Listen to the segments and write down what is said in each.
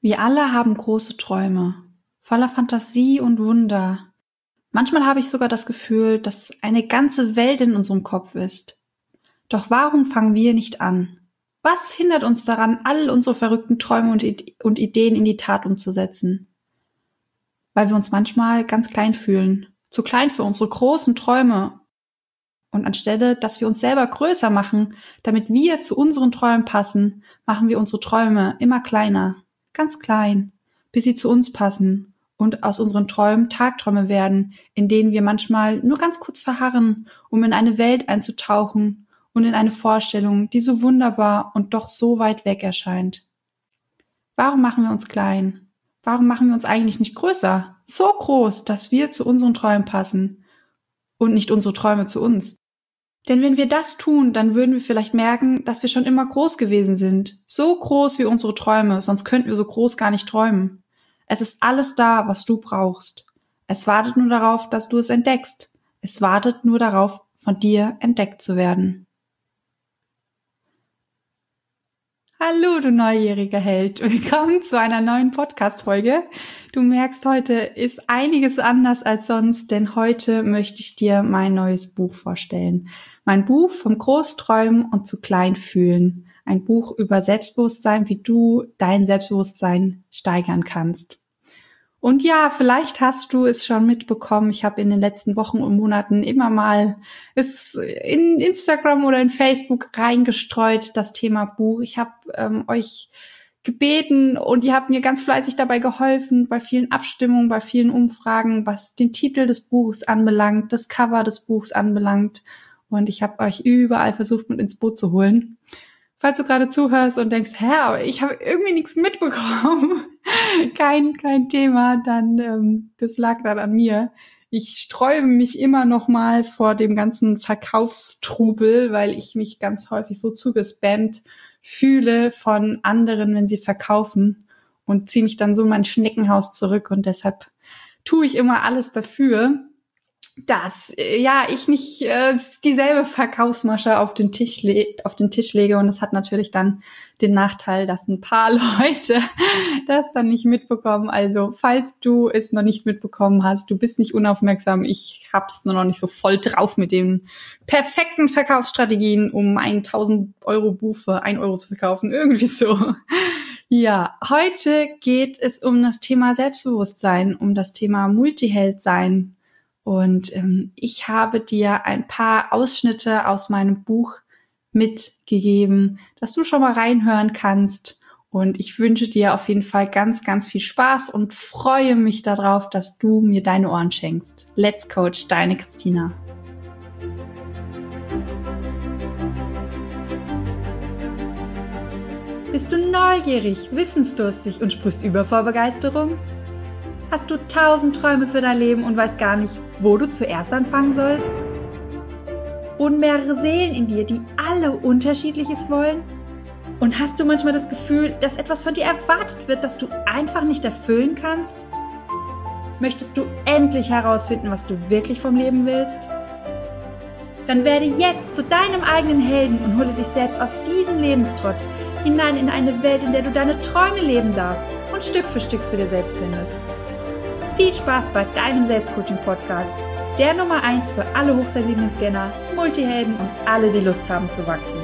Wir alle haben große Träume, voller Fantasie und Wunder. Manchmal habe ich sogar das Gefühl, dass eine ganze Welt in unserem Kopf ist. Doch warum fangen wir nicht an? Was hindert uns daran, all unsere verrückten Träume und Ideen in die Tat umzusetzen? Weil wir uns manchmal ganz klein fühlen, zu klein für unsere großen Träume. Und anstelle, dass wir uns selber größer machen, damit wir zu unseren Träumen passen, machen wir unsere Träume immer kleiner, ganz klein, bis sie zu uns passen und aus unseren Träumen Tagträume werden, in denen wir manchmal nur ganz kurz verharren, um in eine Welt einzutauchen und in eine Vorstellung, die so wunderbar und doch so weit weg erscheint. Warum machen wir uns klein? Warum machen wir uns eigentlich nicht größer? So groß, dass wir zu unseren Träumen passen und nicht unsere Träume zu uns. Denn wenn wir das tun, dann würden wir vielleicht merken, dass wir schon immer groß gewesen sind. So groß wie unsere Träume, sonst könnten wir so groß gar nicht träumen. Es ist alles da, was du brauchst. Es wartet nur darauf, dass du es entdeckst. Es wartet nur darauf, von dir entdeckt zu werden. Hallo, du neugieriger Held. Willkommen zu einer neuen Podcast-Folge. Du merkst, heute ist einiges anders als sonst, denn heute möchte ich dir mein neues Buch vorstellen. Mein Buch vom Großträumen und zu klein fühlen. Ein Buch über Selbstbewusstsein, wie du dein Selbstbewusstsein steigern kannst. Und ja, vielleicht hast du es schon mitbekommen. Ich habe in den letzten Wochen und Monaten immer mal es in Instagram oder in Facebook reingestreut, das Thema Buch. Ich habe euch gebeten und ihr habt mir ganz fleißig dabei geholfen, bei vielen Abstimmungen, bei vielen Umfragen, was den Titel des Buchs anbelangt, das Cover des Buchs anbelangt. Und ich habe euch überall versucht, mit ins Boot zu holen. Falls du gerade zuhörst und denkst, aber ich habe irgendwie nichts mitbekommen, kein Thema, dann das lag dann an mir. Ich sträube mich immer noch mal vor dem ganzen Verkaufstrubel, weil ich mich ganz häufig so zugespammt fühle von anderen, wenn sie verkaufen, und ziehe mich dann so in mein Schneckenhaus zurück. Und deshalb tue ich immer alles dafür, dass ich nicht dieselbe Verkaufsmasche auf den Tisch lege, und es hat natürlich dann den Nachteil, dass ein paar Leute das dann nicht mitbekommen. Also falls du es noch nicht mitbekommen hast, du bist nicht unaufmerksam, ich hab's nur noch nicht so voll drauf mit den perfekten Verkaufsstrategien, um ein 1.000 € Buch für 1 € zu verkaufen, irgendwie so. Ja, heute geht es um das Thema Selbstbewusstsein, um das Thema Multiheld sein. Und ich habe dir ein paar Ausschnitte aus meinem Buch mitgegeben, dass du schon mal reinhören kannst. Und ich wünsche dir auf jeden Fall ganz, ganz viel Spaß und freue mich darauf, dass du mir deine Ohren schenkst. Let's Coach, deine Christina. Bist du neugierig, wissensdurstig und sprichst über vor Begeisterung? Hast du 1000 Träume für dein Leben und weißt gar nicht, wo du zuerst anfangen sollst? Wohnen mehrere Seelen in dir, die alle Unterschiedliches wollen? Und hast du manchmal das Gefühl, dass etwas von dir erwartet wird, das du einfach nicht erfüllen kannst? Möchtest du endlich herausfinden, was du wirklich vom Leben willst? Dann werde jetzt zu deinem eigenen Helden und hole dich selbst aus diesem Lebenstrott hinein in eine Welt, in der du deine Träume leben darfst und Stück für Stück zu dir selbst findest. Viel Spaß bei deinem Selbstcoaching-Podcast, der Nummer 1 für alle hochsensiblen Scanner, Multihelden und alle, die Lust haben zu wachsen.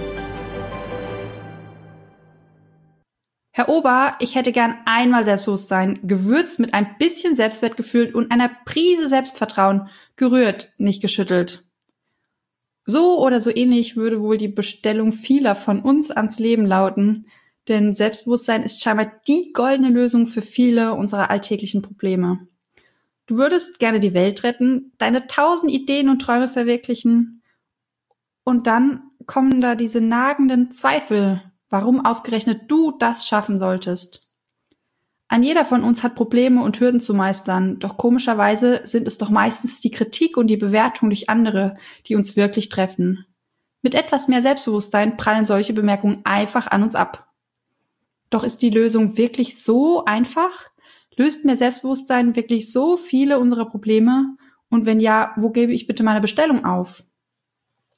Herr Ober, ich hätte gern einmal Selbstbewusstsein, gewürzt mit ein bisschen Selbstwertgefühl und einer Prise Selbstvertrauen, gerührt, nicht geschüttelt. So oder so ähnlich würde wohl die Bestellung vieler von uns ans Leben lauten, denn Selbstbewusstsein ist scheinbar die goldene Lösung für viele unserer alltäglichen Probleme. Du würdest gerne die Welt retten, deine 1000 Ideen und Träume verwirklichen, und dann kommen da diese nagenden Zweifel, warum ausgerechnet du das schaffen solltest. Ein jeder von uns hat Probleme und Hürden zu meistern, doch komischerweise sind es doch meistens die Kritik und die Bewertung durch andere, die uns wirklich treffen. Mit etwas mehr Selbstbewusstsein prallen solche Bemerkungen einfach an uns ab. Doch ist die Lösung wirklich so einfach? Löst mehr Selbstbewusstsein wirklich so viele unserer Probleme? Und wenn ja, wo gebe ich bitte meine Bestellung auf?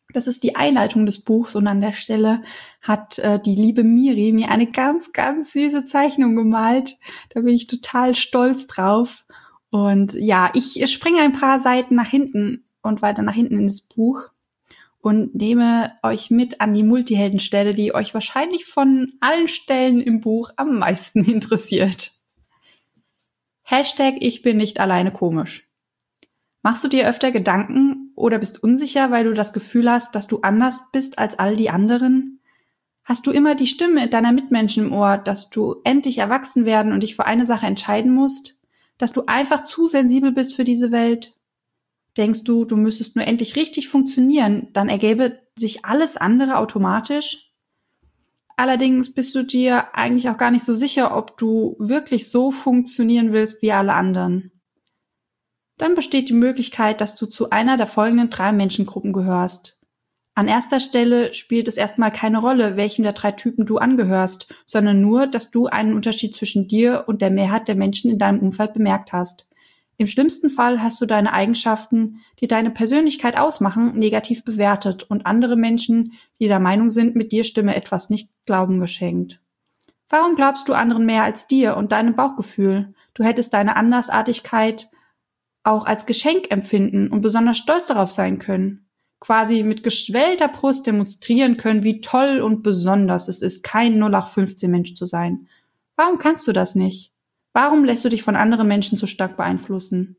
Das ist die Einleitung des Buchs und an der Stelle hat die liebe Miri mir eine ganz, ganz süße Zeichnung gemalt. Da bin ich total stolz drauf. Und ja, ich springe ein paar Seiten nach hinten und weiter nach hinten in das Buch und nehme euch mit an die Multiheldenstelle, die euch wahrscheinlich von allen Stellen im Buch am meisten interessiert. Hashtag Ich bin nicht alleine komisch. Machst du dir öfter Gedanken oder bist unsicher, weil du das Gefühl hast, dass du anders bist als all die anderen? Hast du immer die Stimme deiner Mitmenschen im Ohr, dass du endlich erwachsen werden und dich für eine Sache entscheiden musst? Dass du einfach zu sensibel bist für diese Welt? Denkst du, du müsstest nur endlich richtig funktionieren, dann ergäbe sich alles andere automatisch? Allerdings bist du dir eigentlich auch gar nicht so sicher, ob du wirklich so funktionieren willst wie alle anderen. Dann besteht die Möglichkeit, dass du zu einer der folgenden 3 Menschengruppen gehörst. An erster Stelle spielt es erstmal keine Rolle, welchem der 3 Typen du angehörst, sondern nur, dass du einen Unterschied zwischen dir und der Mehrheit der Menschen in deinem Umfeld bemerkt hast. Im schlimmsten Fall hast du deine Eigenschaften, die deine Persönlichkeit ausmachen, negativ bewertet und andere Menschen, die der Meinung sind, mit dir stimme etwas nicht, Glauben geschenkt. Warum glaubst du anderen mehr als dir und deinem Bauchgefühl? Du hättest deine Andersartigkeit auch als Geschenk empfinden und besonders stolz darauf sein können. Quasi mit geschwellter Brust demonstrieren können, wie toll und besonders es ist, kein 0815 Mensch zu sein. Warum kannst du das nicht? Warum lässt du dich von anderen Menschen so stark beeinflussen?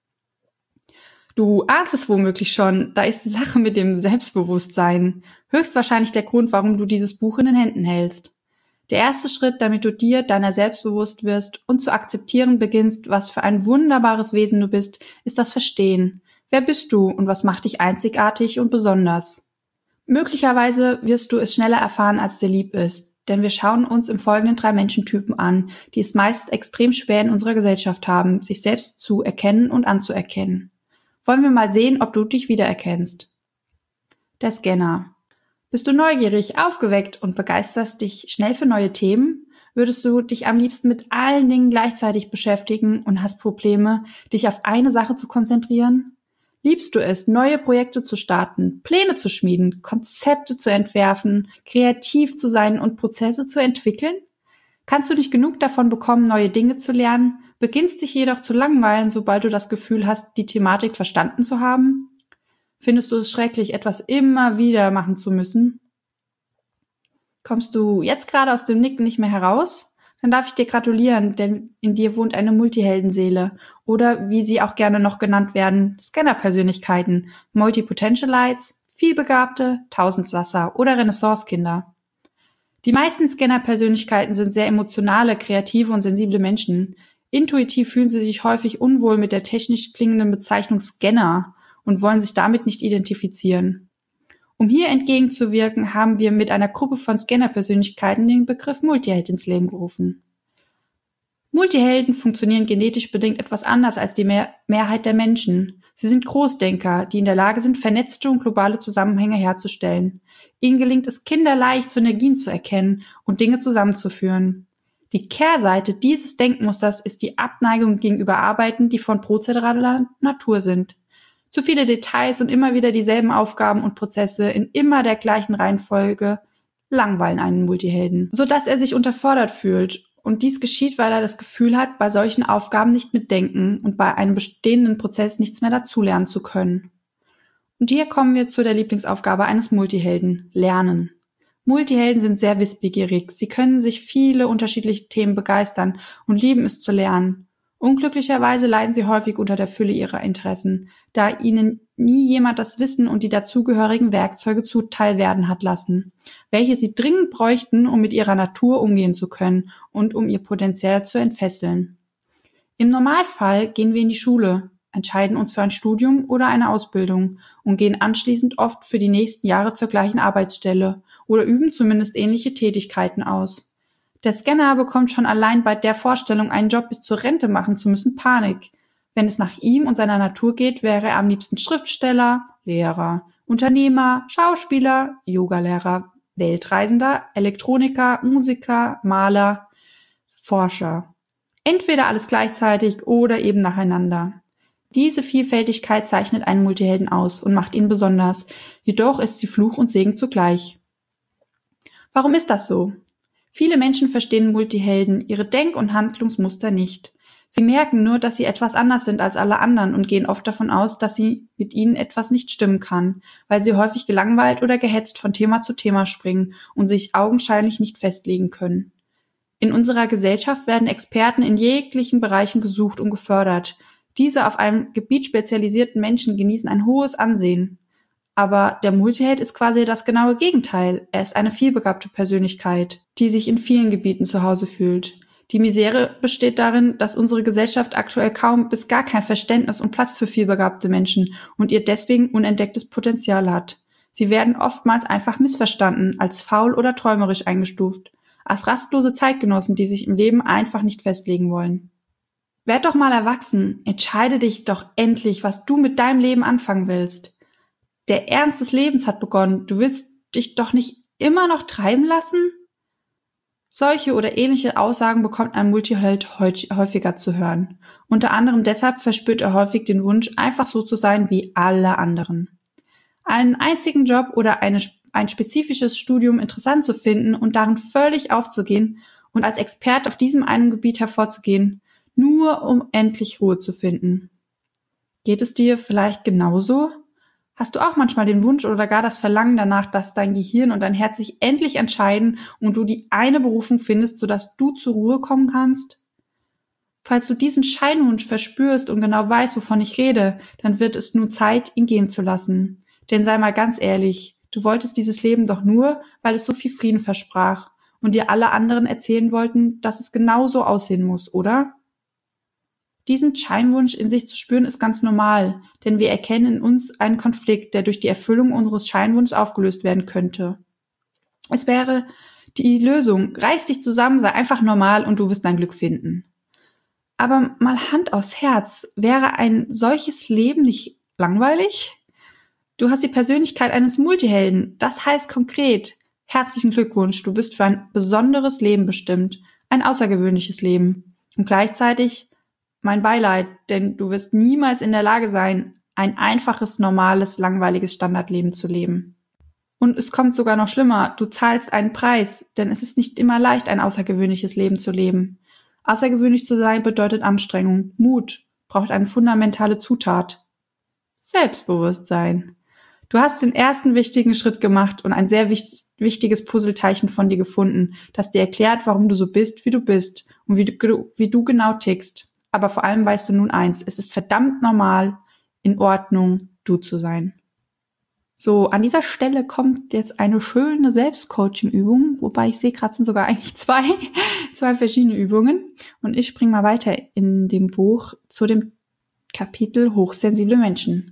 Du ahnst es womöglich schon, da ist die Sache mit dem Selbstbewusstsein höchstwahrscheinlich der Grund, warum du dieses Buch in den Händen hältst. Der erste Schritt, damit du dir deiner selbst bewusst wirst und zu akzeptieren beginnst, was für ein wunderbares Wesen du bist, ist das Verstehen. Wer bist du und was macht dich einzigartig und besonders? Möglicherweise wirst du es schneller erfahren, als dir lieb ist, denn wir schauen uns im Folgenden 3 Menschentypen an, die es meist extrem schwer in unserer Gesellschaft haben, sich selbst zu erkennen und anzuerkennen. Wollen wir mal sehen, ob du dich wiedererkennst. Der Scanner. Bist du neugierig, aufgeweckt und begeisterst dich schnell für neue Themen? Würdest du dich am liebsten mit allen Dingen gleichzeitig beschäftigen und hast Probleme, dich auf eine Sache zu konzentrieren? Liebst du es, neue Projekte zu starten, Pläne zu schmieden, Konzepte zu entwerfen, kreativ zu sein und Prozesse zu entwickeln? Kannst du nicht genug davon bekommen, neue Dinge zu lernen, beginnst dich jedoch zu langweilen, sobald du das Gefühl hast, die Thematik verstanden zu haben? Findest du es schrecklich, etwas immer wieder machen zu müssen? Kommst du jetzt gerade aus dem Nicken nicht mehr heraus? Dann darf ich dir gratulieren, denn in dir wohnt eine Multiheldenseele oder wie sie auch gerne noch genannt werden, Scanner-Persönlichkeiten, Multipotentialites, Vielbegabte, Tausendsasser oder Renaissance-Kinder. Die meisten Scanner-Persönlichkeiten sind sehr emotionale, kreative und sensible Menschen. Intuitiv fühlen sie sich häufig unwohl mit der technisch klingenden Bezeichnung Scanner und wollen sich damit nicht identifizieren. Um hier entgegenzuwirken, haben wir mit einer Gruppe von Scanner-Persönlichkeiten den Begriff Multiheld ins Leben gerufen. Multihelden funktionieren genetisch bedingt etwas anders als die Mehrheit der Menschen. Sie sind Großdenker, die in der Lage sind, vernetzte und globale Zusammenhänge herzustellen. Ihnen gelingt es kinderleicht, Synergien zu erkennen und Dinge zusammenzuführen. Die Kehrseite dieses Denkmusters ist die Abneigung gegenüber Arbeiten, die von prozeduraler Natur sind. Zu viele Details und immer wieder dieselben Aufgaben und Prozesse in immer der gleichen Reihenfolge langweilen einen Multihelden, sodass er sich unterfordert fühlt. Und dies geschieht, weil er das Gefühl hat, bei solchen Aufgaben nicht mitdenken und bei einem bestehenden Prozess nichts mehr dazulernen zu können. Und hier kommen wir zu der Lieblingsaufgabe eines Multihelden: Lernen. Multihelden sind sehr wissbegierig. Sie können sich viele unterschiedliche Themen begeistern und lieben es zu lernen. Unglücklicherweise leiden sie häufig unter der Fülle ihrer Interessen, da ihnen nie jemand das Wissen und die dazugehörigen Werkzeuge zuteil werden hat lassen, welche sie dringend bräuchten, um mit ihrer Natur umgehen zu können und um ihr Potenzial zu entfesseln. Im Normalfall gehen wir in die Schule, entscheiden uns für ein Studium oder eine Ausbildung und gehen anschließend oft für die nächsten Jahre zur gleichen Arbeitsstelle oder üben zumindest ähnliche Tätigkeiten aus. Der Scanner bekommt schon allein bei der Vorstellung, einen Job bis zur Rente machen zu müssen, Panik. Wenn es nach ihm und seiner Natur geht, wäre er am liebsten Schriftsteller, Lehrer, Unternehmer, Schauspieler, Yogalehrer, Weltreisender, Elektroniker, Musiker, Maler, Forscher. Entweder alles gleichzeitig oder eben nacheinander. Diese Vielfältigkeit zeichnet einen Multihelden aus und macht ihn besonders. Jedoch ist sie Fluch und Segen zugleich. Warum ist das so? Viele Menschen verstehen Multihelden ihre Denk- und Handlungsmuster nicht. Sie merken nur, dass sie etwas anders sind als alle anderen und gehen oft davon aus, dass sie mit ihnen etwas nicht stimmen kann, weil sie häufig gelangweilt oder gehetzt von Thema zu Thema springen und sich augenscheinlich nicht festlegen können. In unserer Gesellschaft werden Experten in jeglichen Bereichen gesucht und gefördert. Diese auf einem Gebiet spezialisierten Menschen genießen ein hohes Ansehen. Aber der Multiheld ist quasi das genaue Gegenteil. Er ist eine vielbegabte Persönlichkeit, die sich in vielen Gebieten zu Hause fühlt. Die Misere besteht darin, dass unsere Gesellschaft aktuell kaum bis gar kein Verständnis und Platz für vielbegabte Menschen und ihr deswegen unentdecktes Potenzial hat. Sie werden oftmals einfach missverstanden, als faul oder träumerisch eingestuft, als rastlose Zeitgenossen, die sich im Leben einfach nicht festlegen wollen. Werd doch mal erwachsen, entscheide dich doch endlich, was du mit deinem Leben anfangen willst. Der Ernst des Lebens hat begonnen, du willst dich doch nicht immer noch treiben lassen? Solche oder ähnliche Aussagen bekommt ein Multiheld häufiger zu hören. Unter anderem deshalb verspürt er häufig den Wunsch, einfach so zu sein wie alle anderen. Einen einzigen Job oder ein spezifisches Studium interessant zu finden und darin völlig aufzugehen und als Experte auf diesem einen Gebiet hervorzugehen, nur um endlich Ruhe zu finden. Geht es dir vielleicht genauso? Hast du auch manchmal den Wunsch oder gar das Verlangen danach, dass dein Gehirn und dein Herz sich endlich entscheiden und du die eine Berufung findest, sodass du zur Ruhe kommen kannst? Falls du diesen Scheinwunsch verspürst und genau weißt, wovon ich rede, dann wird es nun Zeit, ihn gehen zu lassen. Denn sei mal ganz ehrlich, du wolltest dieses Leben doch nur, weil es so viel Frieden versprach und dir alle anderen erzählen wollten, dass es genau so aussehen muss, oder? Diesen Scheinwunsch in sich zu spüren ist ganz normal, denn wir erkennen in uns einen Konflikt, der durch die Erfüllung unseres Scheinwunsches aufgelöst werden könnte. Es wäre die Lösung, reiß dich zusammen, sei einfach normal und du wirst dein Glück finden. Aber mal Hand aufs Herz, wäre ein solches Leben nicht langweilig? Du hast die Persönlichkeit eines Multihelden, das heißt konkret, herzlichen Glückwunsch, du bist für ein besonderes Leben bestimmt, ein außergewöhnliches Leben und gleichzeitig mein Beileid, denn du wirst niemals in der Lage sein, ein einfaches, normales, langweiliges Standardleben zu leben. Und es kommt sogar noch schlimmer, du zahlst einen Preis, denn es ist nicht immer leicht, ein außergewöhnliches Leben zu leben. Außergewöhnlich zu sein bedeutet Anstrengung, Mut, braucht eine fundamentale Zutat. Selbstbewusstsein. Du hast den ersten wichtigen Schritt gemacht und ein sehr wichtiges Puzzleteilchen von dir gefunden, das dir erklärt, warum du so bist, wie du bist und wie du genau tickst. Aber vor allem weißt du nun eins, es ist verdammt normal, in Ordnung, du zu sein. So, an dieser Stelle kommt jetzt eine schöne Selbstcoaching-Übung, wobei ich sehe, gerade sind sogar eigentlich zwei verschiedene Übungen. Und ich springe mal weiter in dem Buch zu dem Kapitel Hochsensible Menschen.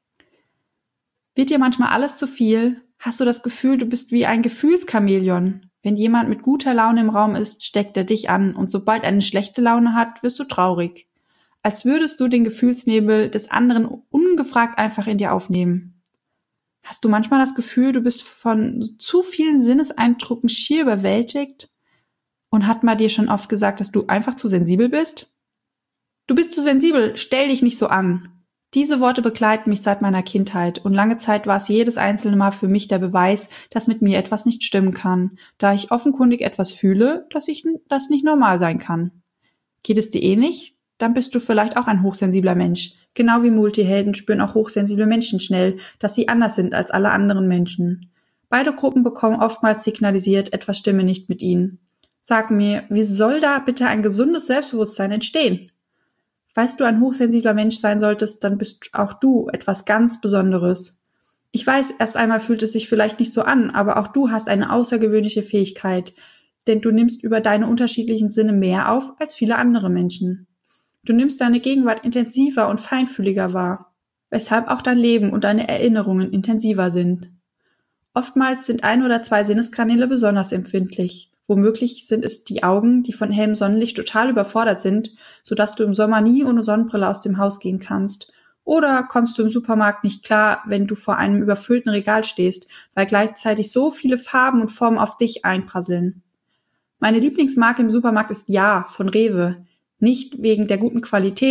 Wird dir manchmal alles zu viel? Hast du das Gefühl, du bist wie ein Gefühlschamäleon? Wenn jemand mit guter Laune im Raum ist, steckt er dich an und sobald er eine schlechte Laune hat, wirst du traurig. Als würdest du den Gefühlsnebel des anderen ungefragt einfach in dir aufnehmen. Hast du manchmal das Gefühl, du bist von zu vielen Sinneseindrücken schier überwältigt? Und hat man dir schon oft gesagt, dass du einfach zu sensibel bist? Du bist zu sensibel, stell dich nicht so an. Diese Worte begleiten mich seit meiner Kindheit und lange Zeit war es jedes einzelne Mal für mich der Beweis, dass mit mir etwas nicht stimmen kann, da ich offenkundig etwas fühle, das nicht normal sein kann. Geht es dir ähnlich? Dann bist du vielleicht auch ein hochsensibler Mensch. Genau wie Multihelden spüren auch hochsensible Menschen schnell, dass sie anders sind als alle anderen Menschen. Beide Gruppen bekommen oftmals signalisiert, etwas stimme nicht mit ihnen. Sag mir, wie soll da bitte ein gesundes Selbstbewusstsein entstehen? Falls du ein hochsensibler Mensch sein solltest, dann bist auch du etwas ganz Besonderes. Ich weiß, erst einmal fühlt es sich vielleicht nicht so an, aber auch du hast eine außergewöhnliche Fähigkeit, denn du nimmst über deine unterschiedlichen Sinne mehr auf als viele andere Menschen. Du nimmst deine Gegenwart intensiver und feinfühliger wahr, weshalb auch dein Leben und deine Erinnerungen intensiver sind. Oftmals sind 1 oder 2 Sinneskanäle besonders empfindlich. Womöglich sind es die Augen, die von hellem Sonnenlicht total überfordert sind, sodass du im Sommer nie ohne Sonnenbrille aus dem Haus gehen kannst. Oder kommst du im Supermarkt nicht klar, wenn du vor einem überfüllten Regal stehst, weil gleichzeitig so viele Farben und Formen auf dich einprasseln. Meine Lieblingsmarke im Supermarkt ist Ja von Rewe. Nicht wegen der guten Qualität,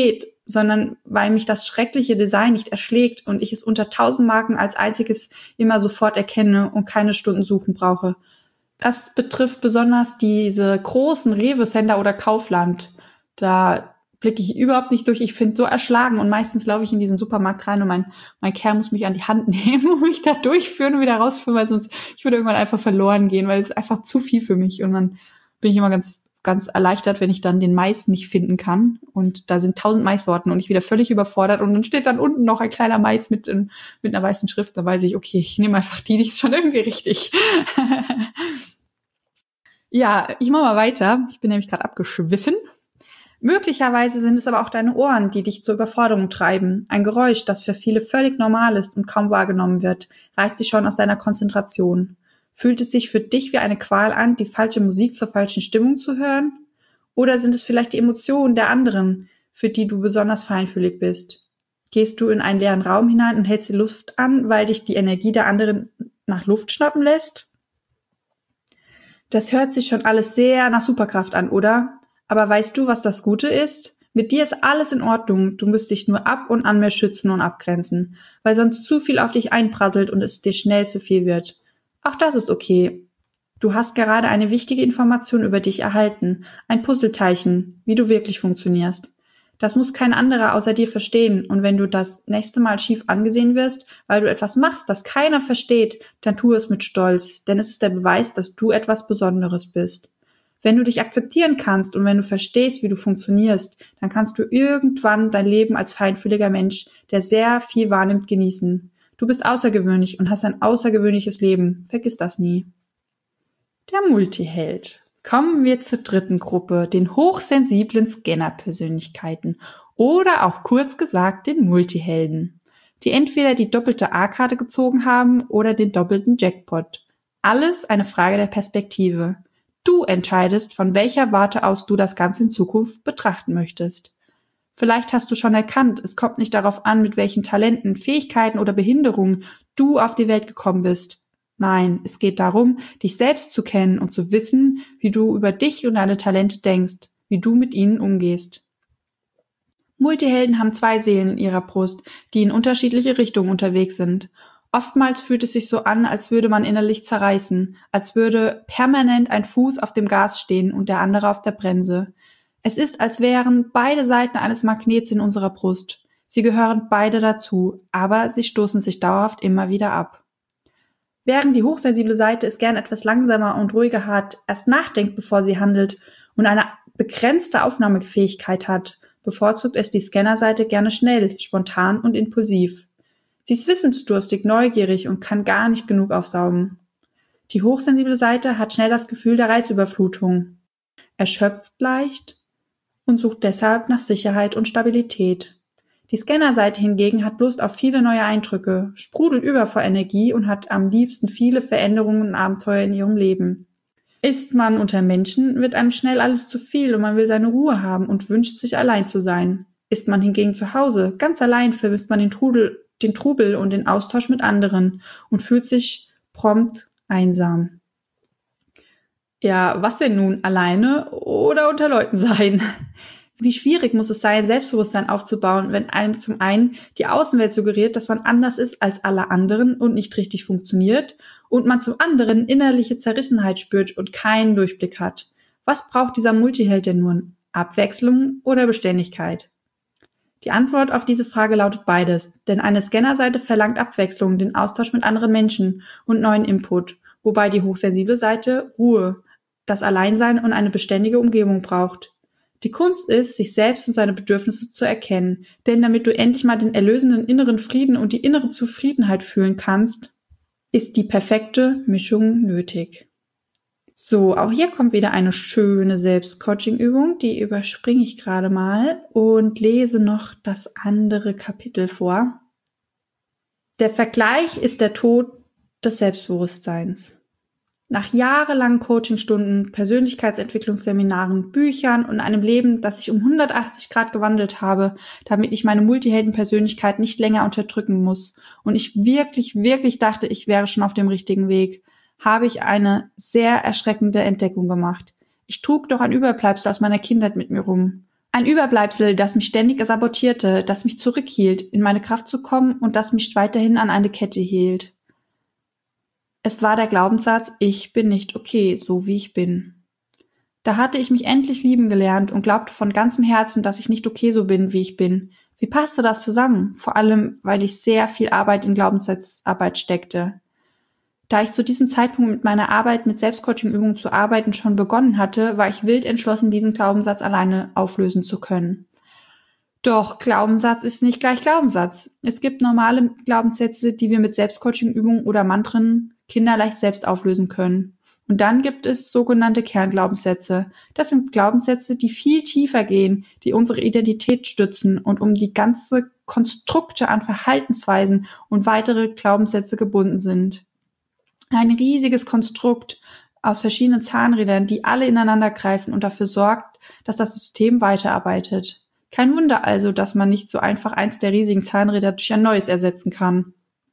sondern weil mich das schreckliche Design nicht erschlägt und ich es unter 1000 Marken als einziges immer sofort erkenne und keine Stunden suchen brauche. Das betrifft besonders diese großen Rewe-Center oder Kaufland. Da blicke ich überhaupt nicht durch. Ich finde so erschlagen und meistens laufe ich in diesen Supermarkt rein und mein Kerl muss mich an die Hand nehmen und mich da durchführen und wieder rausführen, weil sonst ich würde irgendwann einfach verloren gehen, weil es ist einfach zu viel für mich. Und dann bin ich immer ganz erleichtert, wenn ich dann den Mais nicht finden kann. Und da sind 1000 Maissorten und ich wieder völlig überfordert. Und dann steht dann unten noch ein kleiner Mais mit einer weißen Schrift. Da weiß ich, okay, ich nehme einfach die ist schon irgendwie richtig. Ja, ich mache mal weiter. Ich bin nämlich gerade abgeschwiffen. Möglicherweise sind es aber auch deine Ohren, die dich zur Überforderung treiben. Ein Geräusch, das für viele völlig normal ist und kaum wahrgenommen wird, reißt dich schon aus deiner Konzentration. Fühlt es sich für dich wie eine Qual an, die falsche Musik zur falschen Stimmung zu hören? Oder sind es vielleicht die Emotionen der anderen, für die du besonders feinfühlig bist? Gehst du in einen leeren Raum hinein und hältst die Luft an, weil dich die Energie der anderen nach Luft schnappen lässt? Das hört sich schon alles sehr nach Superkraft an, oder? Aber weißt du, was das Gute ist? Mit dir ist alles in Ordnung. Du musst dich nur ab und an mehr schützen und abgrenzen, weil sonst zu viel auf dich einprasselt und es dir schnell zu viel wird. Auch das ist okay. Du hast gerade eine wichtige Information über dich erhalten, ein Puzzleteilchen, wie du wirklich funktionierst. Das muss kein anderer außer dir verstehen, und wenn du das nächste Mal schief angesehen wirst, weil du etwas machst, das keiner versteht, dann tu es mit Stolz, denn es ist der Beweis, dass du etwas Besonderes bist. Wenn du dich akzeptieren kannst und wenn du verstehst, wie du funktionierst, dann kannst du irgendwann dein Leben als feinfühliger Mensch, der sehr viel wahrnimmt, genießen. Du bist außergewöhnlich und hast ein außergewöhnliches Leben. Vergiss das nie. Der Multiheld. Kommen wir zur dritten Gruppe, den hochsensiblen Scanner-Persönlichkeiten oder auch kurz gesagt den Multihelden, die entweder die doppelte A-Karte gezogen haben oder den doppelten Jackpot. Alles eine Frage der Perspektive. Du entscheidest, von welcher Warte aus du das Ganze in Zukunft betrachten möchtest. Vielleicht hast du schon erkannt, es kommt nicht darauf an, mit welchen Talenten, Fähigkeiten oder Behinderungen du auf die Welt gekommen bist. Nein, es geht darum, dich selbst zu kennen und zu wissen, wie du über dich und deine Talente denkst, wie du mit ihnen umgehst. Multihelden haben 2 Seelen in ihrer Brust, die in unterschiedliche Richtungen unterwegs sind. Oftmals fühlt es sich so an, als würde man innerlich zerreißen, als würde permanent ein Fuß auf dem Gas stehen und der andere auf der Bremse. Es ist, als wären beide Seiten eines Magnets in unserer Brust. Sie gehören beide dazu, aber sie stoßen sich dauerhaft immer wieder ab. Während die hochsensible Seite es gern etwas langsamer und ruhiger hat, erst nachdenkt, bevor sie handelt und eine begrenzte Aufnahmefähigkeit hat, bevorzugt es die Scannerseite gerne schnell, spontan und impulsiv. Sie ist wissensdurstig, neugierig und kann gar nicht genug aufsaugen. Die hochsensible Seite hat schnell das Gefühl der Reizüberflutung, erschöpft leicht und sucht deshalb nach Sicherheit und Stabilität. Die Scannerseite hingegen hat Lust auf viele neue Eindrücke, sprudelt über vor Energie und hat am liebsten viele Veränderungen und Abenteuer in ihrem Leben. Ist man unter Menschen, wird einem schnell alles zu viel und man will seine Ruhe haben und wünscht sich allein zu sein. Ist man hingegen zu Hause, ganz allein, vermisst man den Trubel und den Austausch mit anderen und fühlt sich prompt einsam. Ja, was denn nun? Alleine oder unter Leuten sein? Wie schwierig muss es sein, Selbstbewusstsein aufzubauen, wenn einem zum einen die Außenwelt suggeriert, dass man anders ist als alle anderen und nicht richtig funktioniert und man zum anderen innerliche Zerrissenheit spürt und keinen Durchblick hat. Was braucht dieser Multiheld denn nun? Abwechslung oder Beständigkeit? Die Antwort auf diese Frage lautet beides, denn eine Scannerseite verlangt Abwechslung, den Austausch mit anderen Menschen und neuen Input, wobei die hochsensible Seite Ruhe, das Alleinsein und eine beständige Umgebung braucht. Die Kunst ist, sich selbst und seine Bedürfnisse zu erkennen, denn damit du endlich mal den erlösenden inneren Frieden und die innere Zufriedenheit fühlen kannst, ist die perfekte Mischung nötig. So, auch hier kommt wieder eine schöne Selbstcoaching-Übung, die überspringe ich gerade mal und lese noch das andere Kapitel vor. Der Vergleich ist der Tod des Selbstbewusstseins. Nach jahrelangen Coachingstunden, Persönlichkeitsentwicklungsseminaren, Büchern und einem Leben, das ich um 180 Grad gewandelt habe, damit ich meine Multiheldenpersönlichkeit nicht länger unterdrücken muss und ich wirklich dachte, ich wäre schon auf dem richtigen Weg, habe ich eine sehr erschreckende Entdeckung gemacht. Ich trug doch ein Überbleibsel aus meiner Kindheit mit mir rum. Ein Überbleibsel, das mich ständig sabotierte, das mich zurückhielt, in meine Kraft zu kommen und das mich weiterhin an eine Kette hielt. Es war der Glaubenssatz, ich bin nicht okay, so wie ich bin. Da hatte ich mich endlich lieben gelernt und glaubte von ganzem Herzen, dass ich nicht okay so bin, wie ich bin. Wie passte das zusammen? Vor allem, weil ich sehr viel Arbeit in Glaubenssatzarbeit steckte. Da ich zu diesem Zeitpunkt mit meiner Arbeit mit Selbstcoaching-Übungen zu arbeiten schon begonnen hatte, war ich wild entschlossen, diesen Glaubenssatz alleine auflösen zu können. Doch Glaubenssatz ist nicht gleich Glaubenssatz. Es gibt normale Glaubenssätze, die wir mit Selbstcoaching-Übungen oder Mantren kinderleicht selbst auflösen können. Und dann gibt es sogenannte Kernglaubenssätze. Das sind Glaubenssätze, die viel tiefer gehen, die unsere Identität stützen und um die ganze Konstrukte an Verhaltensweisen und weitere Glaubenssätze gebunden sind. Ein riesiges Konstrukt aus verschiedenen Zahnrädern, die alle ineinander greifen und dafür sorgt, dass das System weiterarbeitet. Kein Wunder also, dass man nicht so einfach eins der riesigen Zahnräder durch ein neues ersetzen kann.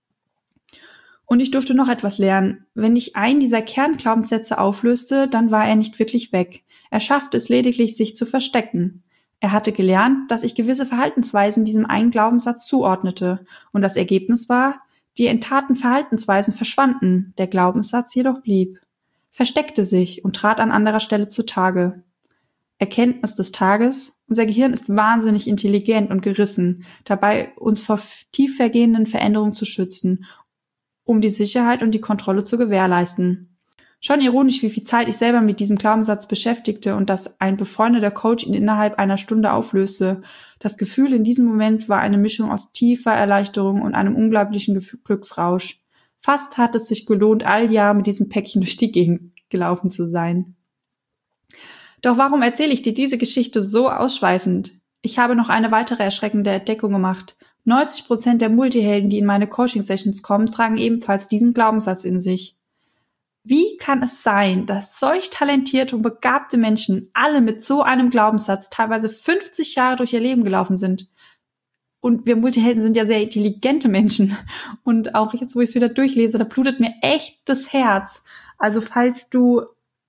Und ich durfte noch etwas lernen. Wenn ich einen dieser Kernglaubenssätze auflöste, dann war er nicht wirklich weg. Er schaffte es lediglich, sich zu verstecken. Er hatte gelernt, dass ich gewisse Verhaltensweisen diesem einen Glaubenssatz zuordnete. Und das Ergebnis war, die enttarnten Verhaltensweisen verschwanden, der Glaubenssatz jedoch blieb, versteckte sich und trat an anderer Stelle zutage. Erkenntnis des Tages: Unser Gehirn ist wahnsinnig intelligent und gerissen, dabei uns vor tief vergehenden Veränderungen zu schützen, um die Sicherheit und die Kontrolle zu gewährleisten. Schon ironisch, wie viel Zeit ich selber mit diesem Glaubenssatz beschäftigte und dass ein befreundeter Coach ihn innerhalb einer Stunde auflöste. Das Gefühl in diesem Moment war eine Mischung aus tiefer Erleichterung und einem unglaublichen Glücksrausch. Fast hat es sich gelohnt, all Jahr mit diesem Päckchen durch die Gegend gelaufen zu sein. Doch warum erzähle ich dir diese Geschichte so ausschweifend? Ich habe noch eine weitere erschreckende Entdeckung gemacht. 90% der Multihelden, die in meine Coaching-Sessions kommen, tragen ebenfalls diesen Glaubenssatz in sich. Wie kann es sein, dass solch talentierte und begabte Menschen alle mit so einem Glaubenssatz teilweise 50 Jahre durch ihr Leben gelaufen sind? Und wir Multihelden sind ja sehr intelligente Menschen. Und auch jetzt, wo ich es wieder durchlese, da blutet mir echt das Herz. Also falls du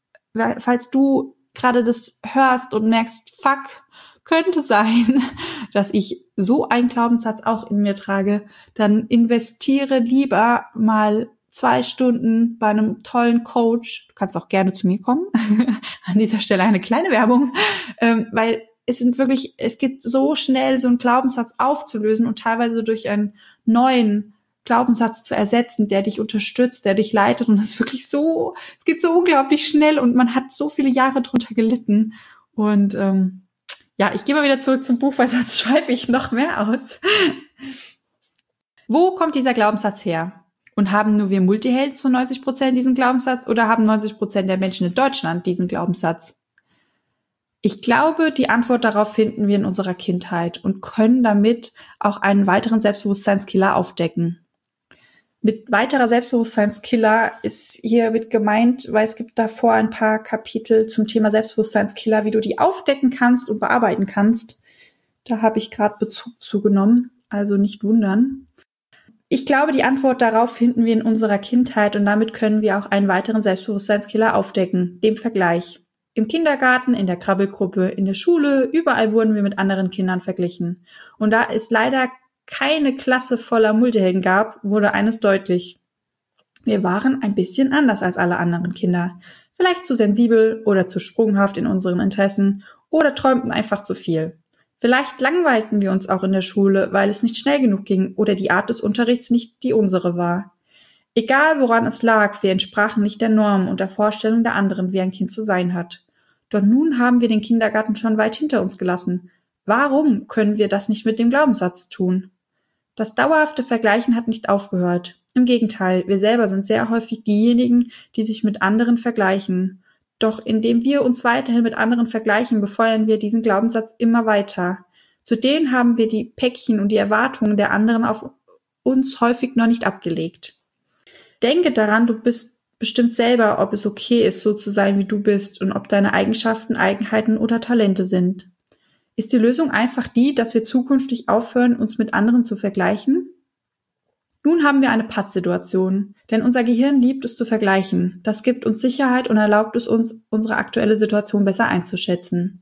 gerade das hörst und merkst, fuck, könnte sein, dass ich so einen Glaubenssatz auch in mir trage, dann investiere lieber mal 2 Stunden bei einem tollen Coach. Du kannst auch gerne zu mir kommen. An dieser Stelle eine kleine Werbung, weil es geht so schnell, so einen Glaubenssatz aufzulösen und teilweise durch einen neuen Glaubenssatz zu ersetzen, der dich unterstützt, der dich leitet, und es geht so unglaublich schnell und man hat so viele Jahre drunter gelitten. Und ich gehe mal wieder zurück zum Buch, weil sonst schweife ich noch mehr aus. Wo kommt dieser Glaubenssatz her? Und haben nur wir Multihelden zu 90% diesen Glaubenssatz oder haben 90% der Menschen in Deutschland diesen Glaubenssatz? Ich glaube, die Antwort darauf finden wir in unserer Kindheit und können damit auch einen weiteren Selbstbewusstseinskiller aufdecken. Mit weiterer Selbstbewusstseinskiller ist hier mit gemeint, weil es gibt davor ein paar Kapitel zum Thema Selbstbewusstseinskiller, wie du die aufdecken kannst und bearbeiten kannst. Da habe ich gerade Bezug zugenommen, also nicht wundern. Ich glaube, die Antwort darauf finden wir in unserer Kindheit und damit können wir auch einen weiteren Selbstbewusstseinskiller aufdecken, dem Vergleich. Im Kindergarten, in der Krabbelgruppe, in der Schule, überall wurden wir mit anderen Kindern verglichen. Und da es leider keine Klasse voller Multihelden gab, wurde eines deutlich: Wir waren ein bisschen anders als alle anderen Kinder. Vielleicht zu sensibel oder zu sprunghaft in unseren Interessen oder träumten einfach zu viel. Vielleicht langweilten wir uns auch in der Schule, weil es nicht schnell genug ging oder die Art des Unterrichts nicht die unsere war. Egal woran es lag, wir entsprachen nicht der Norm und der Vorstellung der anderen, wie ein Kind zu sein hat. Doch nun haben wir den Kindergarten schon weit hinter uns gelassen. Warum können wir das nicht mit dem Glaubenssatz tun? Das dauerhafte Vergleichen hat nicht aufgehört. Im Gegenteil, wir selber sind sehr häufig diejenigen, die sich mit anderen vergleichen. Doch indem wir uns weiterhin mit anderen vergleichen, befeuern wir diesen Glaubenssatz immer weiter. Zudem haben wir die Päckchen und die Erwartungen der anderen auf uns häufig noch nicht abgelegt. Denke daran, du bist bestimmt selber, ob es okay ist, so zu sein, wie du bist und ob deine Eigenschaften, Eigenheiten oder Talente sind. Ist die Lösung einfach die, dass wir zukünftig aufhören, uns mit anderen zu vergleichen? Nun haben wir eine Pattsituation, denn unser Gehirn liebt es zu vergleichen. Das gibt uns Sicherheit und erlaubt es uns, unsere aktuelle Situation besser einzuschätzen.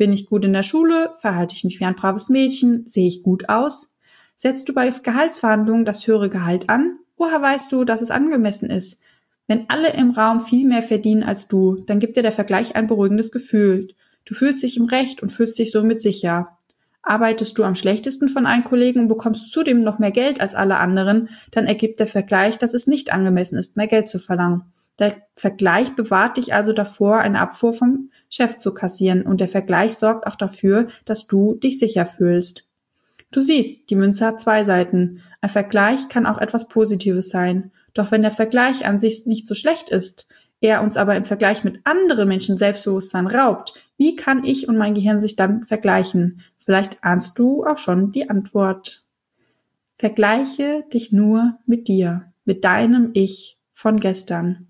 Bin ich gut in der Schule? Verhalte ich mich wie ein braves Mädchen? Sehe ich gut aus? Setzt du bei Gehaltsverhandlungen das höhere Gehalt an? Woher weißt du, dass es angemessen ist? Wenn alle im Raum viel mehr verdienen als du, dann gibt dir der Vergleich ein beruhigendes Gefühl. Du fühlst dich im Recht und fühlst dich somit sicher. Arbeitest du am schlechtesten von allen Kollegen und bekommst zudem noch mehr Geld als alle anderen, dann ergibt der Vergleich, dass es nicht angemessen ist, mehr Geld zu verlangen. Der Vergleich bewahrt dich also davor, eine Abfuhr vom Chef zu kassieren, und der Vergleich sorgt auch dafür, dass du dich sicher fühlst. Du siehst, die Münze hat zwei Seiten. Ein Vergleich kann auch etwas Positives sein. Doch wenn der Vergleich an sich nicht so schlecht ist, er uns aber im Vergleich mit anderen Menschen Selbstbewusstsein raubt, wie kann ich und mein Gehirn sich dann vergleichen? Vielleicht ahnst du auch schon die Antwort. Vergleiche dich nur mit dir, mit deinem Ich von gestern.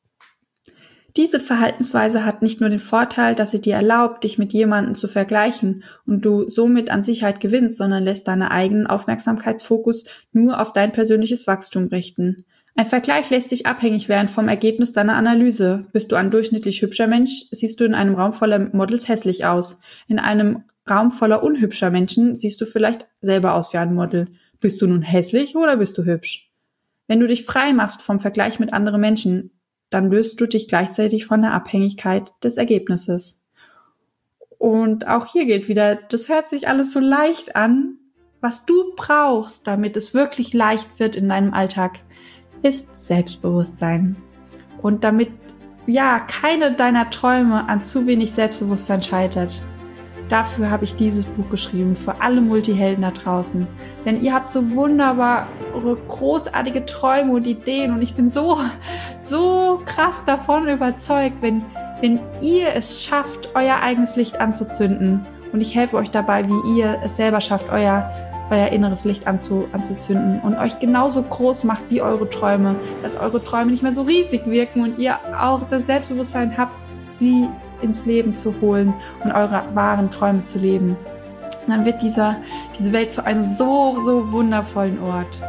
Diese Verhaltensweise hat nicht nur den Vorteil, dass sie dir erlaubt, dich mit jemandem zu vergleichen und du somit an Sicherheit gewinnst, sondern lässt deinen eigenen Aufmerksamkeitsfokus nur auf dein persönliches Wachstum richten. Ein Vergleich lässt dich abhängig werden vom Ergebnis deiner Analyse. Bist du ein durchschnittlich hübscher Mensch, siehst du in einem Raum voller Models hässlich aus. In einem Raum voller unhübscher Menschen siehst du vielleicht selber aus wie ein Model. Bist du nun hässlich oder bist du hübsch? Wenn du dich frei machst vom Vergleich mit anderen Menschen, dann löst du dich gleichzeitig von der Abhängigkeit des Ergebnisses. Und auch hier gilt wieder, das hört sich alles so leicht an. Was du brauchst, damit es wirklich leicht wird in deinem Alltag, ist Selbstbewusstsein. Und damit keine deiner Träume an zu wenig Selbstbewusstsein scheitert. Dafür habe ich dieses Buch geschrieben, für alle Multihelden da draußen. Denn ihr habt so wunderbare, großartige Träume und Ideen und ich bin so krass davon überzeugt, wenn ihr es schafft, euer eigenes Licht anzuzünden. Und ich helfe euch dabei, wie ihr es selber schafft, euer inneres Licht anzuzünden und euch genauso groß macht wie eure Träume, dass eure Träume nicht mehr so riesig wirken und ihr auch das Selbstbewusstsein habt, sie ins Leben zu holen und eure wahren Träume zu leben. Und dann wird diese Welt zu einem so wundervollen Ort.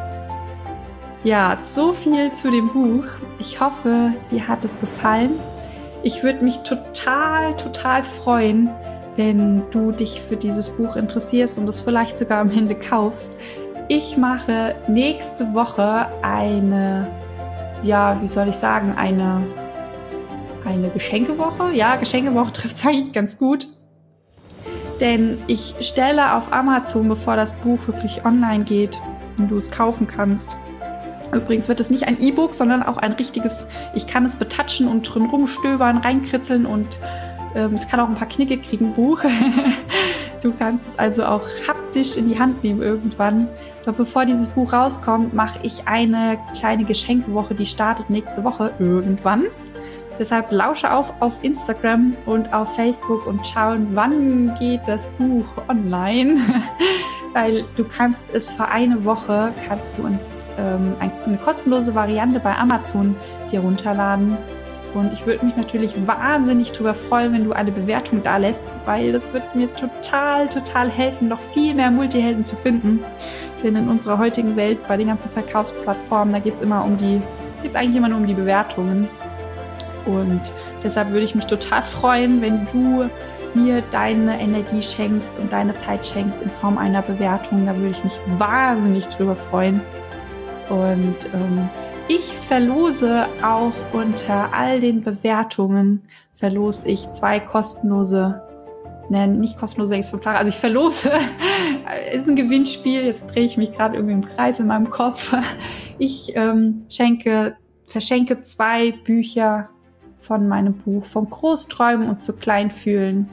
Ja, so viel zu dem Buch. Ich hoffe, dir hat es gefallen. Ich würde mich total freuen, wenn du dich für dieses Buch interessierst und es vielleicht sogar am Ende kaufst. Ich mache nächste Woche eine Geschenkewoche. Ja, Geschenkewoche trifft es eigentlich ganz gut. Denn ich stelle auf Amazon, bevor das Buch wirklich online geht und du es kaufen kannst. Übrigens wird es nicht ein E-Book, sondern auch ein richtiges, ich kann es betatschen und drin rumstöbern, reinkritzeln und es kann auch ein paar Knicke kriegen, Buch. Du kannst es also auch haptisch in die Hand nehmen irgendwann. Doch bevor dieses Buch rauskommt, mache ich eine kleine Geschenkewoche, die startet nächste Woche irgendwann. Deshalb lausche auf Instagram und auf Facebook und schauen, wann geht das Buch online. Weil du kannst es für eine Woche, eine kostenlose Variante bei Amazon dir runterladen. Und ich würde mich natürlich wahnsinnig darüber freuen, wenn du eine Bewertung da lässt, weil das wird mir total helfen, noch viel mehr Multihelden zu finden. Denn in unserer heutigen Welt, bei den ganzen Verkaufsplattformen, da geht es eigentlich immer nur um die Bewertungen. Und deshalb würde ich mich total freuen, wenn du mir deine Energie schenkst und deine Zeit schenkst in Form einer Bewertung. Da würde ich mich wahnsinnig drüber freuen. Und ich verlose auch unter all den Bewertungen, verlose ich 2 nicht kostenlose Exemplare, also ich verlose, ist ein Gewinnspiel, jetzt drehe ich mich gerade irgendwie im Kreis in meinem Kopf. Ich verschenke 2 Bücher von meinem Buch, vom Großträumen und zu Kleinfühlen,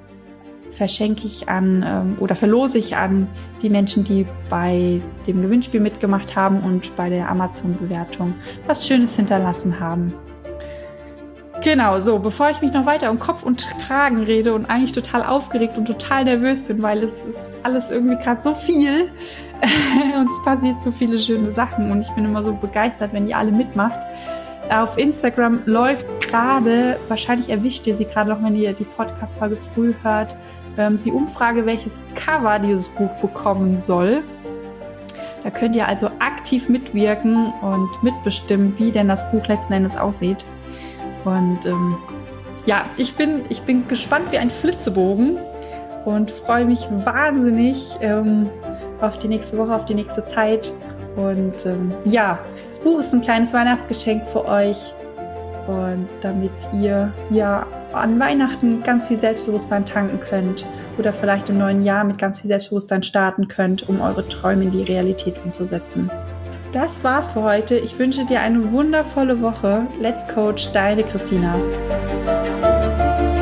verlose ich an die Menschen, die bei dem Gewinnspiel mitgemacht haben und bei der Amazon-Bewertung was Schönes hinterlassen haben. Genau, so, bevor ich mich noch weiter um Kopf und Kragen rede und eigentlich total aufgeregt und total nervös bin, weil es ist alles irgendwie gerade so viel und es passiert so viele schöne Sachen und ich bin immer so begeistert, wenn ihr alle mitmacht. Auf Instagram läuft gerade, wahrscheinlich erwischt ihr sie gerade noch, wenn ihr die Podcast-Folge früh hört, die Umfrage, welches Cover dieses Buch bekommen soll. Da könnt ihr also aktiv mitwirken und mitbestimmen, wie denn das Buch letzten Endes aussieht. Und ich bin gespannt wie ein Flitzebogen, und freue mich wahnsinnig auf die nächste Woche, auf die nächste Zeit. Und das Buch ist ein kleines Weihnachtsgeschenk für euch. Und damit ihr an Weihnachten ganz viel Selbstbewusstsein tanken könnt oder vielleicht im neuen Jahr mit ganz viel Selbstbewusstsein starten könnt, um eure Träume in die Realität umzusetzen. Das war's für heute. Ich wünsche dir eine wundervolle Woche. Let's Coach, deine Christina.